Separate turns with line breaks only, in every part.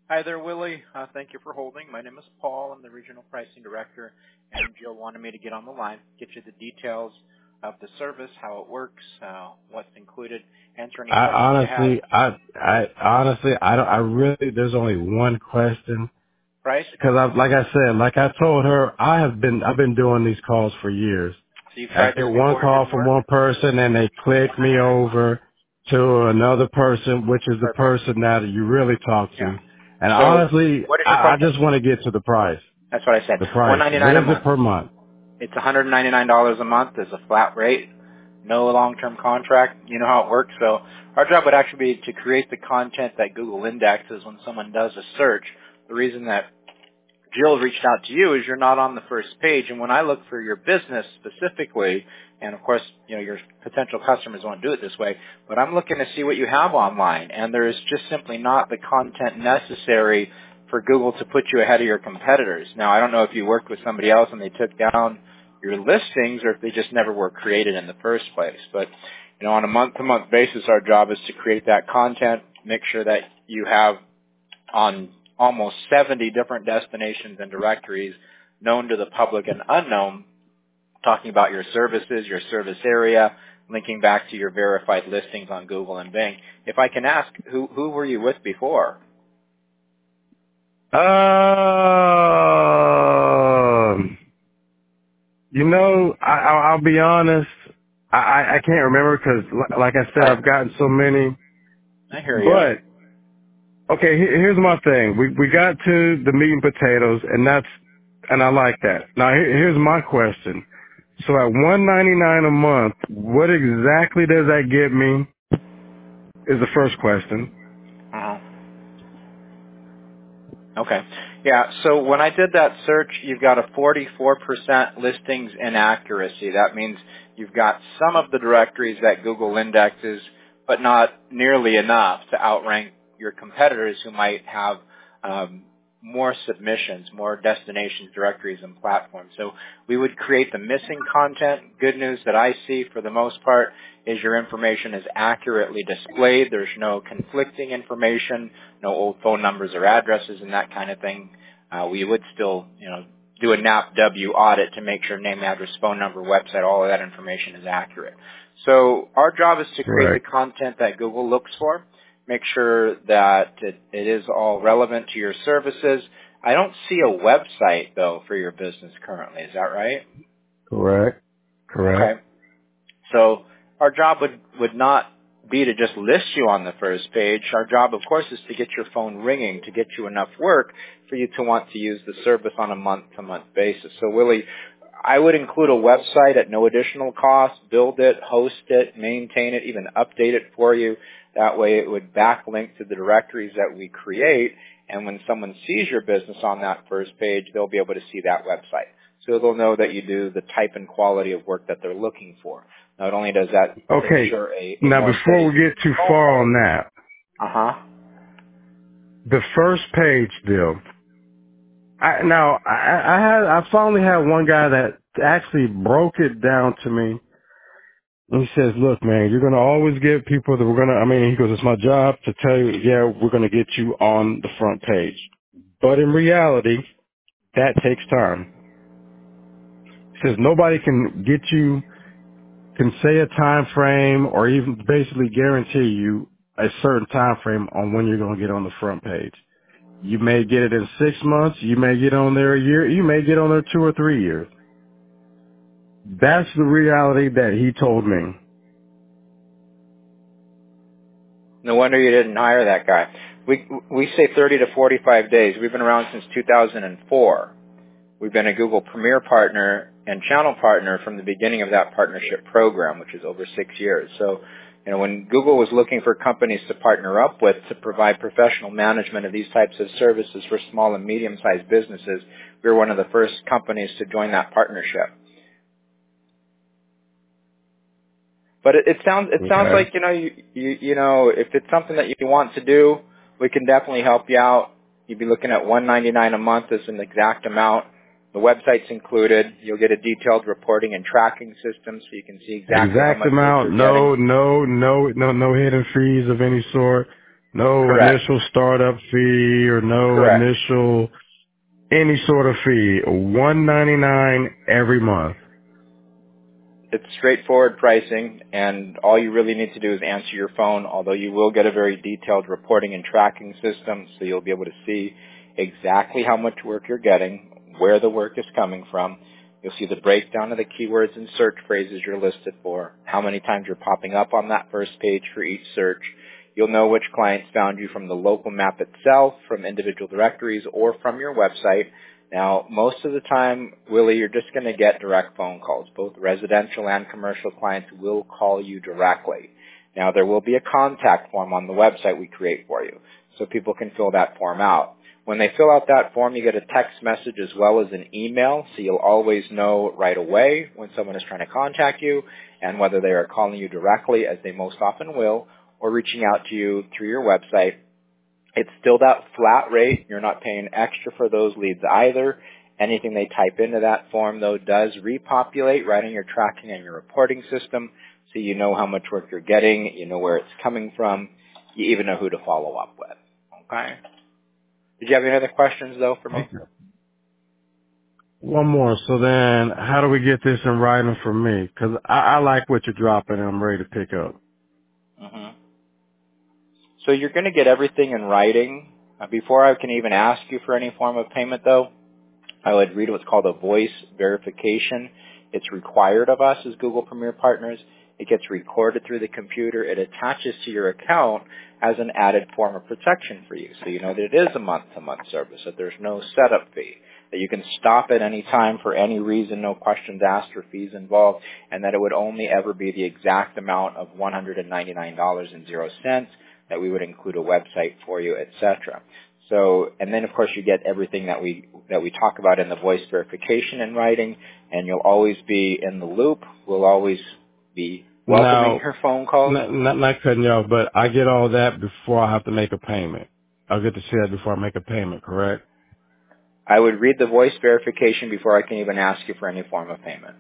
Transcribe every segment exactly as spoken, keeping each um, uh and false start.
Hi there, Willie. Uh, thank you for holding. My name is Paul. I'm the Regional Pricing Director, and Jill wanted me to get on the line, get you the details of the service, how it works, uh, what's included, answer any
I
questions you have.
honestly, I, I honestly, I don't, I really, there's only one question.
Price?
Cause I, like I said, like I told her, I have been, I've been doing these calls for years.
So you've
I
tried
get
this
one
before, it
call
didn't
from
work?
one person and they click me over to another person, which is the
Perfect.
person that you really talk
Yeah.
to. And
So
honestly,
what is your
I, I
question?
just want to get to the price.
That's what I said.
The price. What
one hundred ninety-nine dollars a
is it
month.
per month?
It's one hundred ninety-nine dollars a month. There's a flat rate, no long-term contract. You know how it works. So our job would actually be to create the content that Google indexes when someone does a search. The reason that Jill reached out to you is you're not on the first page, and when I look for your business specifically, and of course, you know, your potential customers won't do it this way, but I'm looking to see what you have online, and there is just simply not the content necessary for Google to put you ahead of your competitors. Now, I don't know if you worked with somebody else and they took down your listings or if they just never were created in the first place, but you know, on a month-to-month basis, our job is to create that content, make sure that you have on almost seventy different destinations and directories known to the public and unknown, talking about your services, your service area, linking back to your verified listings on Google and Bing. If I can ask, who who were you with before?
Um, you know, I, I'll, I'll be honest. I, I I can't remember because, like I said,
Okay,
I've gotten so many.
I hear you.
But okay, here, here's my thing. We we got to the meat and potatoes, and that's and I like that. Now here, here's my question. So at one ninety-nine a month, what exactly does that get me? Is the first question.
Uh-huh. Okay. Yeah, so when I did that search, you've got a forty-four percent listings inaccuracy. That means you've got some of the directories that Google indexes, but not nearly enough to outrank your competitors who might have um, more submissions, more destinations, directories, and platforms. So we would create the missing content. Good news that I see for the most part is your information is accurately displayed. There's no conflicting information, no old phone numbers or addresses and that kind of thing. Uh, we would still, you know, do a N A P W audit to make sure name, address, phone number, website, all of that information is accurate. So our job is to create the
Correct.
content that Google looks for, make sure that it, it is all relevant to your services. I don't see a website, though, for your business currently. Is that right?
Correct. Correct.
Okay. So our job would, would not be to just list you on the first page. Our job, of course, is to get your phone ringing, to get you enough work for you to want to use the service on a month-to-month basis. So, Willie, I would include a website at no additional cost, build it, host it, maintain it, even update it for you. That way it would backlink to the directories that we create, and when someone sees your business on that first page, they'll be able to see that website. So they'll know that you do the type and quality of work that they're looking for. Not only does that
Okay.
ensure a, a
Now
more
before
steady
we get too
phone
far
rate.
on that,
Uh-huh.
the first page deal. I, now I, I had I finally had one guy that actually broke it down to me. And he says, "Look, man, you're gonna always get people that we're gonna. I mean, he goes, it's my job to tell you, yeah, we're gonna get you on the front page. But in reality, that takes time. He says nobody can get you, can say a time frame or even basically guarantee you a certain time frame on when you're gonna get on the front page. You may get it in six months. You may get on there a year. You may get on there two or three years. That's the reality that he told me.
No wonder you didn't hire that guy. We we say thirty to forty-five days. We've been around since two thousand four. We've been a Google Premier Partner and Channel Partner from the beginning of that partnership program, which is over six years. So, you know, when Google was looking for companies to partner up with to provide professional management of these types of services for small and medium-sized businesses, we were one of the first companies to join that partnership. But it, it sounds it sounds
Okay.
like you know you, you you know if it's something that you want to do, we can definitely help you out. You'd be looking at one ninety-nine a month as an exact amount. The website's included. You'll get a detailed reporting and tracking system so you can see exactly how
Exact
much work
amount.
you're getting.
No, no, no, no, no hidden fees of any sort. No
Correct.
initial startup fee or no
Correct.
initial any sort of fee. one ninety-nine every month.
It's straightforward pricing, and all you really need to do is answer your phone, although you will get a very detailed reporting and tracking system, so you'll be able to see exactly how much work you're getting, where the work is coming from. You'll see the breakdown of the keywords and search phrases you're listed for, how many times you're popping up on that first page for each search. You'll know which clients found you from the local map itself, from individual directories, or from your website. Now, most of the time, Willie, you're just going to get direct phone calls. Both residential and commercial clients will call you directly. Now, there will be a contact form on the website we create for you, so people can fill that form out. When they fill out that form, you get a text message as well as an email, so you'll always know right away when someone is trying to contact you and whether they are calling you directly, as they most often will, or reaching out to you through your website. It's still that flat rate. You're not paying extra for those leads either. Anything they type into that form, though, does repopulate right in your tracking and your reporting system, so you know how much work you're getting, you know where it's coming from, you even know who to follow up with. Okay? Did you have any other questions, though, for me?
Okay. One more. So then, how do we get this in writing for me? Because I, I like what you're dropping, and I'm ready to pick up.
Mm-hmm. So you're going to get everything in writing. Uh, before I can even ask you for any form of payment, though, I would read what's called a voice verification. It's required of us as Google Premier Partners. It gets recorded through the computer. It attaches to your account as an added form of protection for you. So you know that it is a month-to-month service, that there's no setup fee, that you can stop at any time for any reason, no questions asked or fees involved, and that it would only ever be the exact amount of one hundred ninety-nine dollars and zero cents, that we would include a website for you, et cetera. So, and then of course you get everything that we that we talk about in the voice verification in writing, and you'll always be in the loop. We'll always be welcoming
Now,
your phone calls.
not, not, not cutting you off, but I get all that before I have to make a payment. I'll get to see that before I make a payment, correct?
I would read the voice verification before I can even ask you for any form of payment.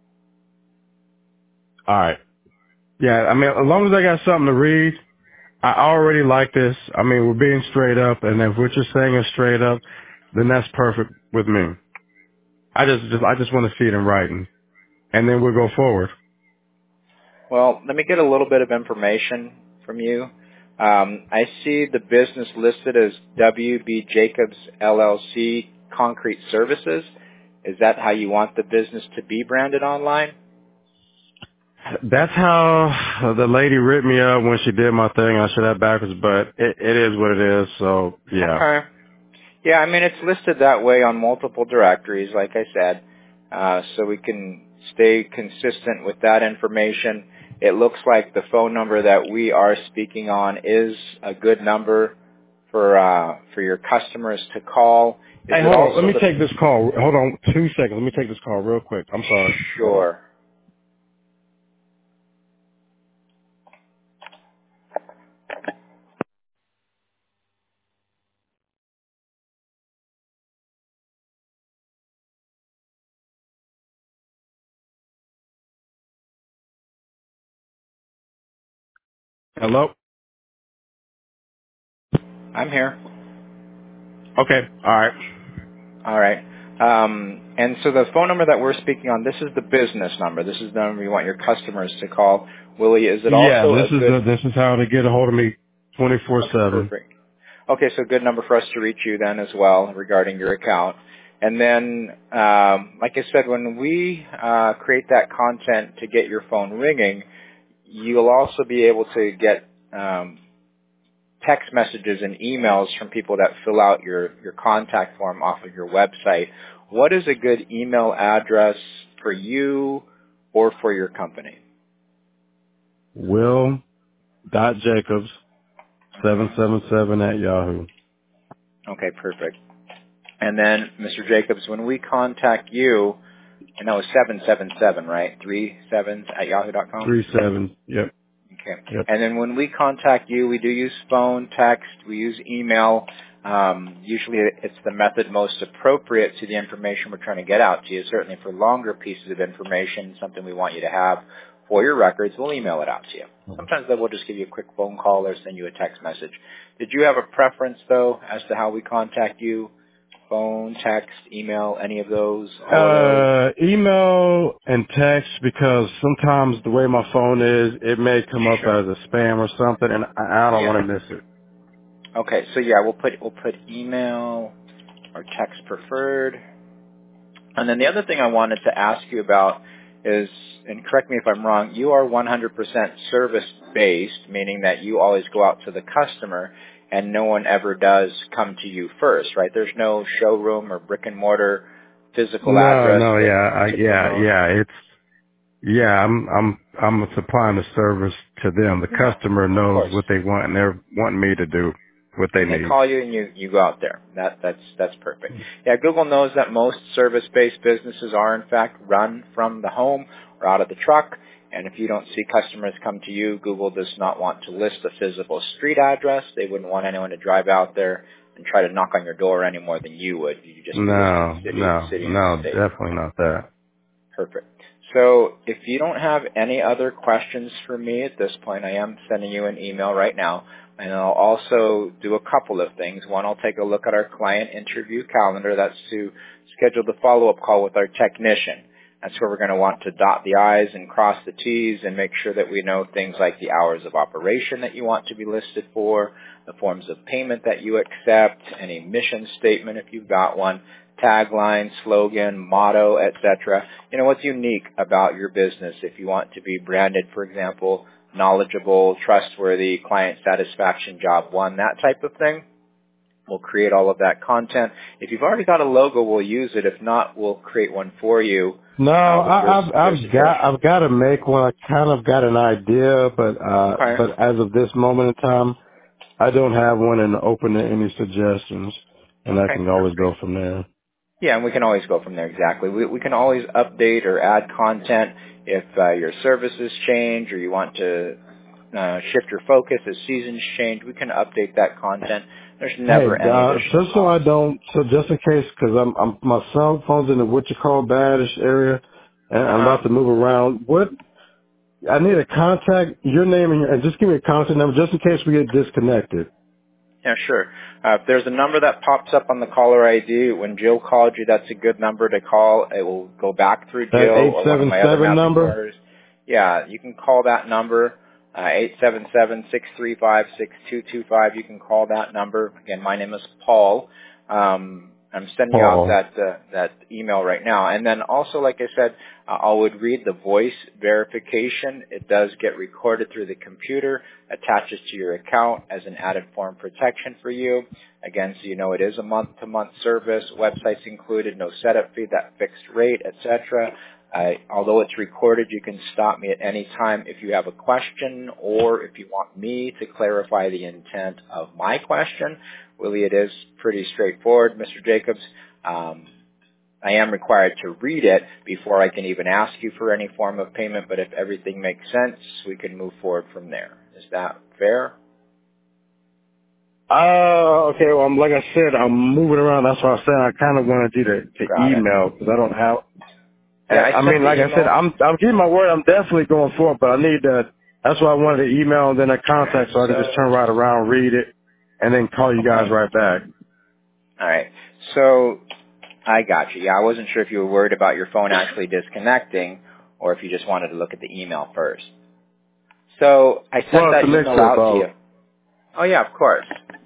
All right. Yeah, I mean, as long as I got something to read, I already like this. I mean, we're being straight up, and if what you're saying is straight up, then that's perfect with me. I just, just I just want to see it in writing, and then we'll go forward.
Well, let me get a little bit of information from you. Um, I see the business listed as W B Jacobs L L C Concrete Services. Is that how you want the business to be branded online?
That's how the lady ripped me up when she did my thing. I should have backwards, but it, it is what it is. So yeah.
Okay. Yeah, I mean, it's listed that way on multiple directories, like I said, uh, so we can stay consistent with that information. It looks like the phone number that we are speaking on is a good number for uh, for your customers to call. Is
Hey,
it
hold on. Let
also
me
the...
take this call. Hold on two seconds. Let me take this call real quick. I'm sorry. Hold on.
Sure.
Hello?
I'm here.
Okay. All right.
All right. Um, and so the phone number that we're speaking on, this is the business number. This is the number you want your customers to call. Willie, is it
Yeah,
also
this
a
is
good...
the, this is how to get a hold of me twenty-four
Okay,
seven.
perfect. Okay, so good number for us to reach you then as well regarding your account. And then, um, like I said, when we uh, create that content to get your phone ringing, you'll also be able to get um, text messages and emails from people that fill out your, your contact form off of your website. What is a good email address for you or for your company?
Will dot Jacobs seven seven seven at Yahoo.
Okay, perfect. And then, Mister Jacobs, when we contact you, and that was seven seven seven, right? Three sevens at yahoo dot com?
Three seven. Yep.
Okay.
Yep.
And then when we contact you, we do use phone, text, we use email. Um, usually it's the method most appropriate to the information we're trying to get out to you. Certainly for longer pieces of information, something we want you to have for your records, we'll email it out to you. Sometimes they will just give you a quick phone call or send you a text message. Did you have a preference, though, as to how we contact you? Phone, text, email, any of those?
Uh, email and text, because sometimes the way my phone is, it may come up
Sure.
as a spam or something, and I, I don't
Yeah.
want to miss it.
Okay, so yeah, we'll put we'll put email or text preferred. And then the other thing I wanted to ask you about is, and correct me if I'm wrong, you are one hundred percent service-based, meaning that you always go out to the customer and no one ever does come to you first, right? There's no showroom or brick and mortar physical
No,
address.
no,
that,
yeah, I,
to
yeah,
promote.
yeah, it's, yeah, I'm, I'm, I'm supplying the service to them. The
Yeah,
customer
of
knows
course.
what they want, and they're wanting me to do what they
And they
need.
call you and you, you go out there. That, that's, that's perfect. Yeah, Google knows that most service-based businesses are in fact run from the home or out of the truck. And if you don't see customers come to you, Google does not want to list a physical street address. They wouldn't want anyone to drive out there and try to knock on your door any more than you would. You just be listing
No,
city,
no,
city and
no,
state.
definitely not that.
Perfect. So if you don't have any other questions for me at this point, I am sending you an email right now. And I'll also do a couple of things. One, I'll take a look at our client interview calendar. That's to schedule the follow-up call with our technician. That's where we're going to want to dot the I's and cross the T's and make sure that we know things like the hours of operation that you want to be listed for, the forms of payment that you accept, any mission statement if you've got one, tagline, slogan, motto, et cetera. You know, what's unique about your business if you want to be branded, for example, knowledgeable, trustworthy, client satisfaction, job one, that type of thing. We'll create all of that content. If you've already got a logo, we'll use it. If not, we'll create one for you.
No,
Uh, with your,
I, I've,
your
I've got,
suggestion.
I've got to make one. I kind of got an idea, but, uh,
Okay.
but as of this moment in time, I don't have one and open to any suggestions, and I
Okay,
can always
perfect.
go from there.
Yeah, and we can always go from there, exactly. We, we can always update or add content if uh, your services change or you want to uh, shift your focus as seasons change. We can update that content. There's
Hey,
never any
uh,
additional
just so I
cost.
don't, so just in case, because I'm, I'm, my cell phone's in the what you call badish area, and I'm
Uh-huh.
about to move around. What, I need a contact, your name, and, your, and just give me a contact number just in case we get disconnected.
Yeah, sure. Uh, if there's a number that pops up on the caller I D, when Jill called you, that's a good number to call. It will go back through
That
Jill or one of my other
eight seven seven
mapping
number?
partners. Yeah, you can call that number, uh, eight seven seven, six three five, six two two five. You can call that number. Again, my name is Paul. Um, I'm sending you out
Paul.
that uh, that email right now. And then also, like I said, uh, I would read the voice verification. It does get recorded through the computer, attaches to your account as an added form protection for you. Again, so you know it is a month-to-month service, websites included, no setup fee, that fixed rate, et cetera. Uh, although it's recorded, you can stop me at any time if you have a question or if you want me to clarify the intent of my question. Really, it is pretty straightforward, Mister Jacobs. Um, I am required to read it before I can even ask you for any form of payment, but if everything makes sense, we can move forward from there. Is that fair?
Uh, okay, well, I'm, like I said, I'm moving around. That's why I said I kind of wanted you to, to
Got it.
email, because I don't have,
Yeah,
I
I sent
mean,
the
like I said,
email.
I'm, I'm giving my word, I'm definitely going for it, but I need to, that's why I wanted to email and then a
All right.
contact so I can just
So,
turn right around, read it, and then call you guys
okay.
right back.
All right. So, I got you. Yeah, I wasn't sure if you were worried about your phone actually disconnecting or if you just wanted to look at the email first. So, I sent
Well, it's a
that email
mixture of
out to
both.
you. Oh, yeah, of course.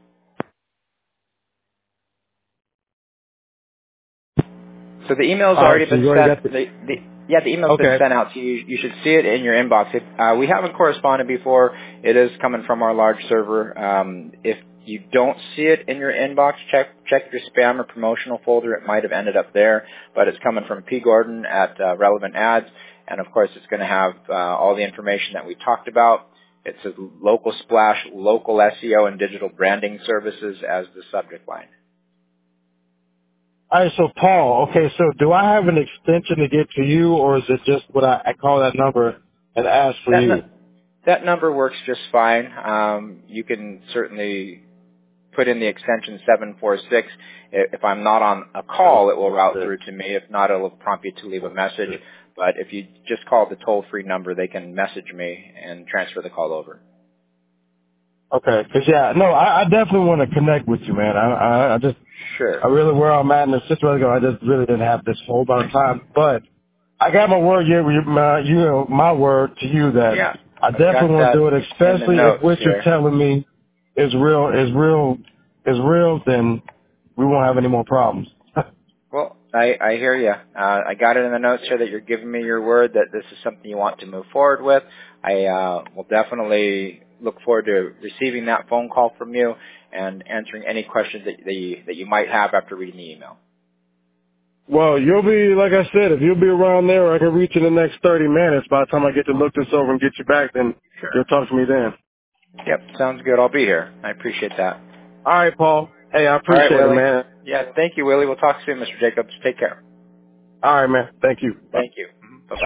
So the email's
Alright,
already
so
been
you already
sent.
got the,
The, the, yeah, the email's been
okay.
sent out to you. You should see it in your inbox. If uh, we haven't corresponded before, it is coming from our large server. Um, if you don't see it in your inbox, check check your spam or promotional folder. It might have ended up there, but it's coming from P. Gordon at uh, Relevant Ads, and of course, it's going to have uh, all the information that we talked about. It says local splash, local S E O, and digital branding services as the subject line.
Alright, so Paul, okay, so do I have an extension to get to you, or is it just what I, I call that number and ask for
That
you?
n- that number works just fine. Um, you can certainly put in the extension seven four six. If I'm not on a
Seven,
call, it will route
six,
through to me. If not, it will prompt you to leave a message.
six.
But if you just call the toll-free number, they can message me and transfer the call over.
Okay, cause yeah, no, I, I definitely want to connect with you, man. I, I, I just,
Sure.
I really, where I'm at in the situation, I just really didn't have this whole lot of time. But I got my word, yeah, my, you know, my word to you that
Yeah,
I definitely want to do it, especially if what
here.
you're telling me is real, is real, is real. Then we won't have any more problems.
Well, I, I hear you. Uh, I got it in the notes here that you're giving me your word that this is something you want to move forward with. I uh, will definitely look forward to receiving that phone call from you and answering any questions that, that, you, that you might have after reading the email.
Well, you'll be, like I said, if you'll be around there, I can reach in the next thirty minutes. By the time I get to look this over and get you back, then
Sure.
you'll talk to me then.
Yep, sounds good. I'll be here. I appreciate that.
All right, Paul. Hey, I appreciate
All right, Willie.
it, man.
Yeah, thank you, Willie. We'll talk soon, Mister Jacobs. Take care.
All right, man. Thank you. Bye.
Thank you.